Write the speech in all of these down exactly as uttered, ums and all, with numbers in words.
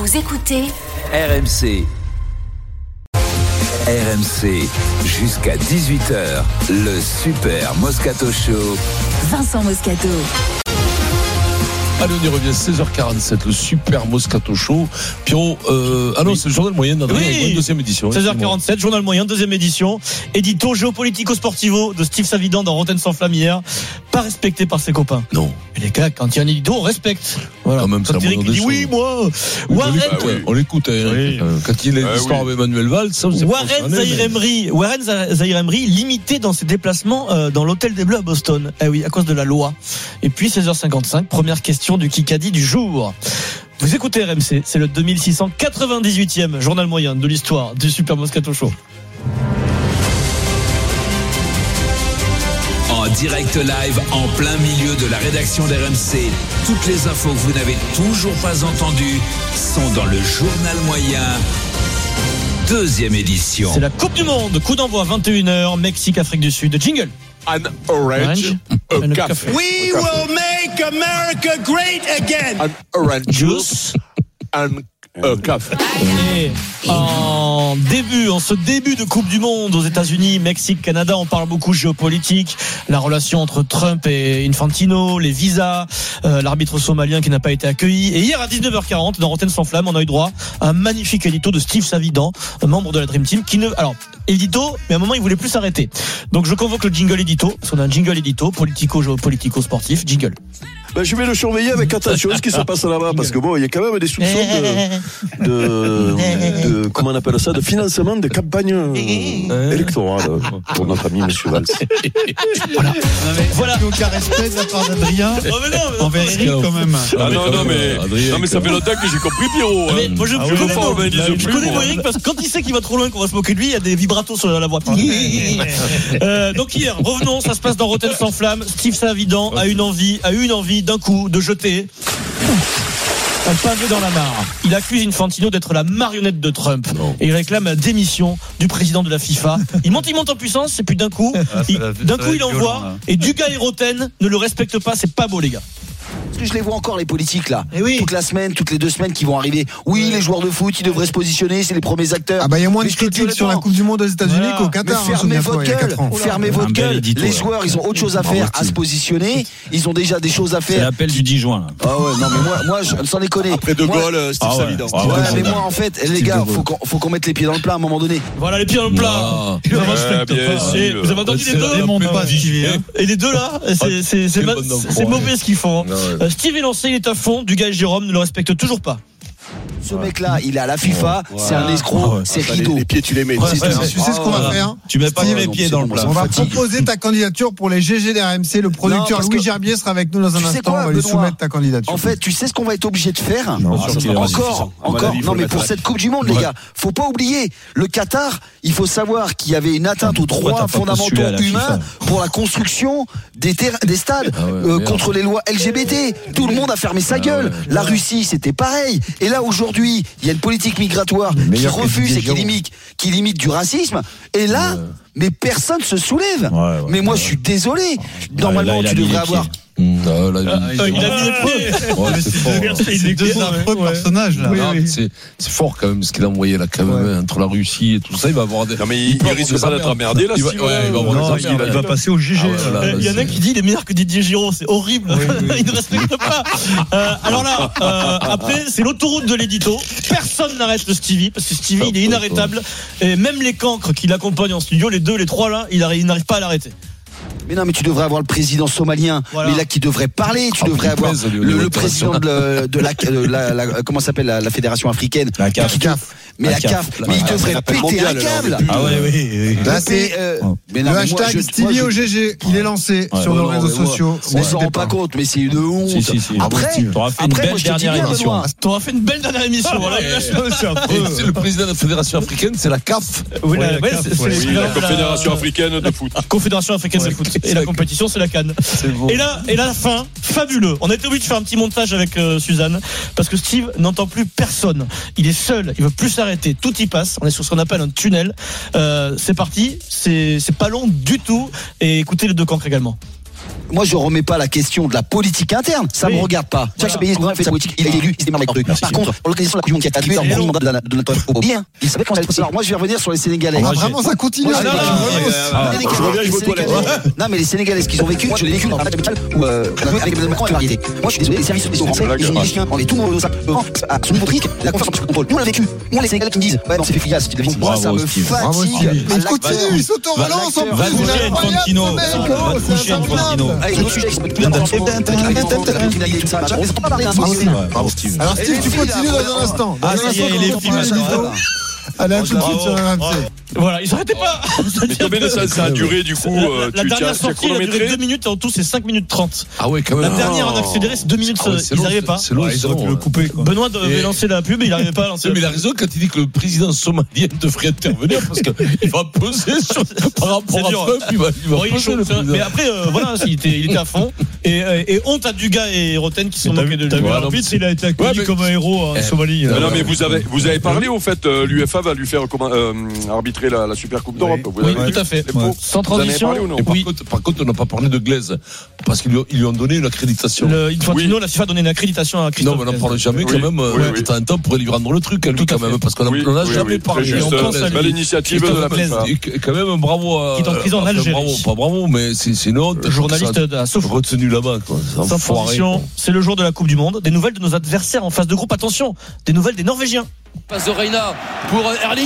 Vous écoutez R M C. R M C, jusqu'à dix-huit heures, le Super Moscato Show. Vincent Moscato. Allez, on y revient, seize heures quarante-sept, le Super Moscato Show. Pierrot, euh, ah non, oui. C'est le journal moyen d'Adrien, oui. Deuxième édition. seize heures quarante-sept, journal moyen, deuxième édition. Édito géopolitico-sportivo de Steve Savidan dans Rotten sans flamme hier. Pas respecté par ses copains. Non. Mais les gars, quand il y a un édito, on respecte. Voilà. Quand même, quand Eric dit oui, moi. Warren. Bah, ouais, on l'écoute, hein. Oui. Quand il a l'histoire avec Emmanuel Valls, ça, c'est Warren Zahir Emery. Warren Zahir Emery, limité dans ses déplacements euh, dans l'hôtel des Bleus à Boston. Eh oui, à cause de la loi. Et puis, seize heures cinquante-cinq, première question du Kikadi du jour. Vous écoutez R M C, c'est le deux mille six cent quatre-vingt-dix-huitième journal moyen de l'histoire du Super Moscato Show. En direct live, en plein milieu de la rédaction d'R M C, toutes les infos que vous n'avez toujours pas entendues sont dans le journal moyen, deuxième édition. C'est la Coupe du Monde, coup d'envoi vingt et une heures, Mexique, Afrique du Sud, jingle. An orange, orange. a café. We will make America great again. An orange juice, and a café. Et en début, en ce début de Coupe du Monde aux États-Unis, Mexique, Canada, on parle beaucoup géopolitique, la relation entre Trump et Infantino, les visas, euh, l'arbitre somalien qui n'a pas été accueilli. Et hier à dix-neuf heures quarante, dans Rotten sans flamme, on a eu droit à un magnifique édito de Steve Savidan, membre de la Dream Team, qui ne, alors, édito, mais à un moment il voulait plus s'arrêter. Donc je convoque le jingle édito, parce qu'on a un jingle édito, politico-géopolitico-sportif, jingle. Ben, je vais le surveiller avec attention ce qui se passe là-bas, parce que bon, il y a quand même des soupçons de, de, de comment on appelle ça, de financement de campagne euh, électorale pour notre ami Monsieur Valls. Voilà. Voilà. Aucun respect de la part d'Adrien. Non, mais non, mais envers Eric quand même. Ah non, non, mais, non, mais ça fait longtemps que j'ai compris Pierrot. Hein. Mais moi je, ah, je oui, connais, bon, moi, je je connais moi, Eric parce que quand il sait qu'il va trop loin, qu'on va se moquer de lui, il y a des vibratos sur la voix. euh, donc hier, revenons, ça se passe dans Rotten sans flamme. Steve Savidan a une envie, a eu une envie d'un coup de jeter un pavé dans la mare. Il accuse Infantino d'être la marionnette de Trump. Non. Et il réclame la démission du président de la FIFA. Il monte, il monte en puissance, et puis d'un coup, ah, il, d'un coup il envoie, violent, et Duga et Roten ne le respectent pas. C'est pas beau, les gars. Parce que je les vois encore, les politiques là, et oui. toute la semaine, toutes les deux semaines qui vont arriver. Oui, les joueurs de foot, ils devraient se positionner, c'est les premiers acteurs. Ah bah il y a moins de critiques sur la Coupe du Monde aux États-Unis voilà. qu'au Qatar. Mais fermez votre gueule, fermez votre gueule. Les joueurs, ils ont autre chose à faire, à se positionner. Ils ont déjà des choses à faire. C'est l'appel du dix juin. Là. Ah ouais, non mais moi, moi, je, sans déconner. Après deux goals, Steve ah ouais. Savidan. Ah ouais, ouais, mais moi en fait, Steve les gars, faut qu'on, faut qu'on mette les pieds dans le plat à un moment donné. Voilà les pieds dans le plat. Vous avez entendu les deux? Et les deux là, c'est mauvais ce qu'ils font. Steve est lancé, il est à fond. Duga et Jérôme ne le respectent toujours pas. Ce mec-là, il est à la FIFA, ouais. c'est un escroc, ouais. c'est rideau. Les, les pieds, tu les mets. Ouais, tu sais ce qu'on va faire. Tu mets pas les pieds dans le plat. On va proposer ta candidature pour les G G d'R M C. Le producteur non, Louis Gerbier sera avec nous dans un instant. Quoi, on va lui soumettre ta candidature. En fait, tu sais ce qu'on va être obligé de faire non, ah, Encore, encore. Non, mais pour cette Coupe du Monde, les gars, faut pas oublier le Qatar. Il faut savoir qu'il y avait une atteinte aux droits fondamentaux humains pour la construction des des stades contre les lois L G B T. Tout le monde a fermé sa gueule. La Russie, c'était pareil. Et là, aujourd'hui, il y a une politique migratoire qui refuse et qui limite, qui limite du racisme. Et là, ouais. mais personne se soulève. Ouais, ouais, mais moi, ouais. je suis désolé. Normalement, ouais, là, tu devrais avoir. Mmh, là, là, ah, il, il, il a mis les pieds. Ouais, c'est fort. C'est deux affreux personnages là. Oui, oui. C'est, c'est fort quand même ce qu'il a envoyé là quand même ouais. entre la Russie et tout ça. Il va avoir des. Non mais il, il risque pas d'être emmerdé là. Il va, ouais, il va, avoir non, il va passer au G G. Ah, ouais, là, il y en a qui dit il est meilleur que Didier Giraud. C'est horrible. Oui, oui. Il ne respecte pas. Euh, alors là, euh, après c'est l'autoroute de l'édito. Personne n'arrête le Stevie parce que Stevie il est inarrêtable. Et même les cancres qui l'accompagnent en studio, les deux, les trois là, il n'arrive pas à l'arrêter. Mais non, mais tu devrais avoir le président somalien, voilà. mais là qui devrait parler. Tu ah, devrais avoir pèse, le, le, le président de, de la, de la, la, comment s'appelle la, la fédération africaine. La C A F. Qui, mais la, la C A F. Mais il devrait péter un câble. Ah ouais, oui. oui. Là c'est euh, mais non, le mais hashtag moi, Stevie au G G. Il est lancé ouais, sur ouais, nos ouais, réseaux ouais, sociaux. On ne s'en rend pas compte, mais c'est une honte. Si, si, si. Après, t'auras fait une belle dernière émission. T'auras fait une belle dernière émission. C'est le président de la fédération africaine, c'est la C A F. Oui, la confédération africaine de foot. Confédération africaine de foot. Et la compétition, c'est la Cannes. Et là, et là, la fin, fabuleux. On a été obligé de faire un petit montage avec euh, Suzanne parce que Steve n'entend plus personne. Il est seul, il veut plus s'arrêter. Tout y passe. On est sur ce qu'on appelle un tunnel. Euh, c'est parti. C'est, c'est pas long du tout. Et écoutez les deux cancres également. moi je remets pas la question de la politique interne, ça oui. me regarde pas. Voilà. Chaque pays fait sa politique, il est élu, il se démarre avec le truc. Par contre, l'organisation de la Coupe du Monde qui a attribué un bon mandat de notre bien. Il savait quand ça. Alors moi je vais revenir sur les Sénégalais. Ah, vraiment ça continue. Non mais les Sénégalais, ce qu'ils ont vécu, je l'ai vécu dans un match amical où avec Emmanuel Macron et variété. Moi je suis désolé, les services sociaux français, les Égyptiens, on est tout monde à son niveau trique, la confiance en contrôle. Nous on l'a vécu. Nous les Sénégalais qui me disent, ouais non c'est fait figasse, tu devines. Moi ça me fatigue. Il continue, il s'auto-relance en plus. Va coucher Infantino. Va coucher Infantino. Alors Steve, tu continues dans un instant. Ah, ça y est, il est filmé. Allez, à tout de suite sur R M C. Voilà, ils s'arrêtaient pas. Mais combien de ça, ça a duré du coup La, la tu dernière as sortie, elle a duré chronométré deux minutes, en tout c'est cinq minutes trente. Ah ouais, quand même. La dernière en accéléré, c'est deux minutes, Ah ouais, c'est ils long, n'arrivaient pas. C'est long, ils auraient pu le couper. Quoi. Benoît devait Et- lancer la pub, il n'arrivait pas à lancer Mais il la a pub. raison quand il dit que le président somalien devrait intervenir parce qu'il va peser sur, par rapport C'est à dur. Trump, il va, il va Bon, il est peser chaud, le c'est vrai. président. Mais après, euh, voilà, il était, il était à fond. Et, euh, et honte à Dugas et Roten qui se sont moqués de lui. T'as vu Ouais, l'arbitre, non, il a été accueilli Ouais, mais- comme un héros en Eh, Somalie. Mais euh, non, mais vous avez, vous avez parlé au fait, euh, l'U F A va lui faire comment, euh, arbitrer la, la Super Coupe d'Europe. Vous Oui, avez vu tout à fait. les pros Sans Vous en avez transition. parlé ou non Et par, Oui. contre, par contre, on n'a pas parlé de Glaise parce qu'ils lui, ont- ils lui ont donné une accréditation. Le Infantino, la FIFA a donné une accréditation à Non, Christophe. mais on n'en parle jamais Oui, quand même. oui, euh, oui. De temps en temps, pour lui rendre le truc, lui, Tout à quand fait. même, parce qu'on Oui, n'en a oui, jamais oui, parlé. très Et on juste, pense à euh, lui. belle initiative de la Christophe FIFA. Et quand même, bravo à. Qui est en prison en enfin, Algérie. Bravo, pas bravo, mais c'est c'est une honte. Journaliste Ça- à Sophie. retenu là-bas, quoi. C'est Sans enfoiré, transition, quoi. c'est le jour de la Coupe du Monde. Des nouvelles de nos adversaires en phase de groupe. Attention, des nouvelles des Norvégiens. Passe de Reina pour Erling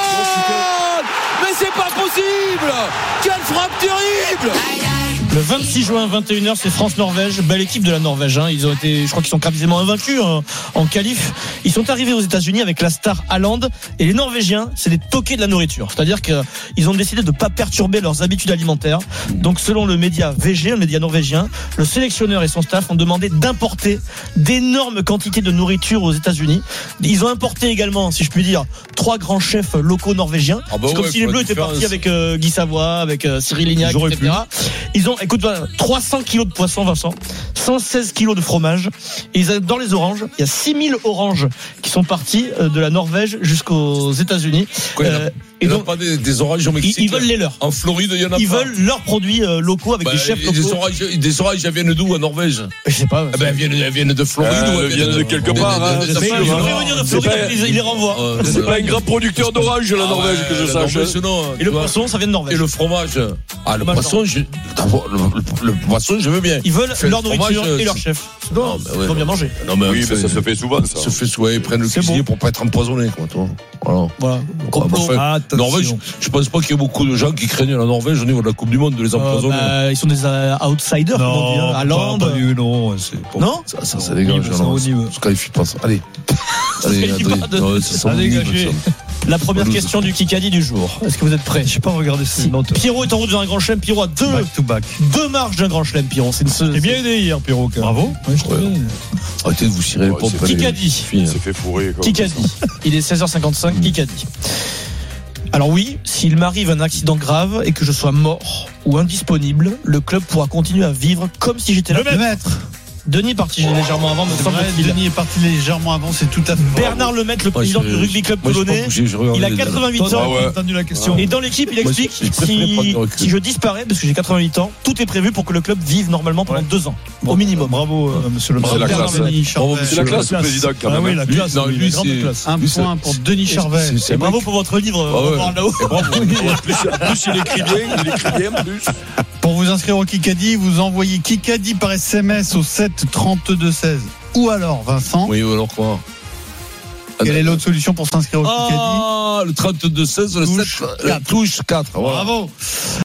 Haaland. Mais c'est pas possible. Quelle frappe terrible. Le vingt-six juin, vingt et une heures, c'est France-Norvège. Belle équipe de la Norvège. Hein. Ils ont été, je crois qu'ils sont quasiment invaincus hein, en qualif. Ils sont arrivés aux États-Unis avec la star Haaland. Et les Norvégiens, c'est des toqués de la nourriture. C'est-à-dire qu'ils ont décidé de ne pas perturber leurs habitudes alimentaires. Donc, selon le média V G, le média norvégien, le sélectionneur et son staff ont demandé d'importer d'énormes quantités de nourriture aux États-Unis. Ils ont importé également, si je puis dire, trois grands chefs locaux norvégiens. Ah bah c'est comme ouais, si les faut Bleus la étaient différence. partis avec euh, Guy Savoie, avec euh, Cyril Lignac, J'aurais et cetera. Ils ont, écoute, voilà, trois cents kilos de poisson, Vincent, cent seize kilos de fromage. Et ils, dans les oranges, il y a six mille oranges qui sont parties euh, de la Norvège jusqu'aux États-Unis. Quoi, il y en a- Euh, Il et n'y a donc, pas des, des oranges au ils, Mexique. ils veulent les leurs. En Floride, il y en a Ils pas. veulent leurs produits euh, locaux avec Bah, des chefs et des locaux. oranges, des oranges, elles viennent d'où en Norvège? Je sais pas. Eh ben, elles viennent, elles viennent de Floride Euh, ou elles viennent de quelque part, hein, de- de- c'est de- sûr, de- Ils hein. devraient venir de C'est Floride, pas- ils, ils les renvoient. Euh, C'est pas un grand producteur d'orange, la Ah Norvège, ouais, que je la sache. Norvège, non, Et tu le vois. poisson, ça vient de Et Norvège. le fromage. Ah, le Fromage, poisson, je... d'abord, le, le- le poisson, je veux bien. Ils veulent Fait leur le nourriture fromage, et leur c'est- chef. Non, mais ouais, Ils vont bien manger. Non, mais Oui, c'est- mais ça se fait souvent, ça. se fait souvent, ils prennent le C'est cuisinier bon. pour pas être empoisonné, quoi, toi. Voilà. Voilà. Complot. Complot. Attention. Norvège, je pense pas qu'il y ait beaucoup de gens qui craignent la Norvège au niveau de la Coupe du Monde de les Euh, empoisonner. bah, ils sont des euh, outsiders, comme on dit. Non, hein. pas- Haaland. pas du- non, c'est bon. Non Ça, ça, ça dégage. Ça non, au ça, niveau. ça se qualifie pas, ça. Allez. Ça se Allez, qualifie Adrien. pas de- Non, ça sent À bon, dégager. ça. La première Toulouse. question du Kikadi du jour. Est-ce que vous êtes prêts? J'ai pas regardé ces Si notes. Pierrot est en route vers un grand chelem. Pierrot a deux, Back to back. deux marches d'un grand chelem, Pierrot. C'est une T'es bien aidé hier, Pierrot. quand même. Bravo. Ouais, je t'ai Ouais. bien. Arrêtez de vous cirer les Ouais, pompes. c'est allez. Kikadi. Fini. Il s'est fait fourrer. quoi. Kikadi. Il est seize heures cinquante-cinq. Kikadi. Alors oui, s'il m'arrive un accident grave et que je sois mort ou indisponnible, le club pourra continuer à vivre comme si j'étais là. Le maître. Denis est parti légèrement avant, me C'est vrai, semble-t-il. Denis est parti légèrement avant, c'est tout à fait. Bernard Lemaitre, le Moi, président je- du rugby club moi, j'ai pas polonais, bougé, je regardais il a les- quatre-vingt-huit Toi, ans. Ah ouais. t'as entendu la question. Et dans l'équipe, il Moi, explique je- je préférais prendre si, du recul. si je disparais, parce que j'ai quatre-vingt-huit ans, tout est prévu pour que le club vive normalement pendant Ouais. deux ans, Bon, au minimum. Bravo, euh, monsieur le C'est la Bernard classe. Denis Charvet. Bravo, C'est la classe, le président, quand Ah même. oui, la Lui, classe. non, oui, lui, la grande c'est- classe. Un Lui, c'est- point pour Denis Charvet. C'est- c'est Et un bravo mec- pour votre livre, Ah on va ouais. voir là-haut. En plus, en plus, il écrit bien, il écrit bien, en plus. Pour vous inscrire au Kikadi, vous envoyez Kikadi par S M S au sept trente-deux seize. Ou alors, Vincent, Oui, ou alors quoi? quelle est l'autre solution pour s'inscrire au Kikadi? Ah, le trente-deux seize, le Touche sept, euh, touche quatre. Voilà. Bravo.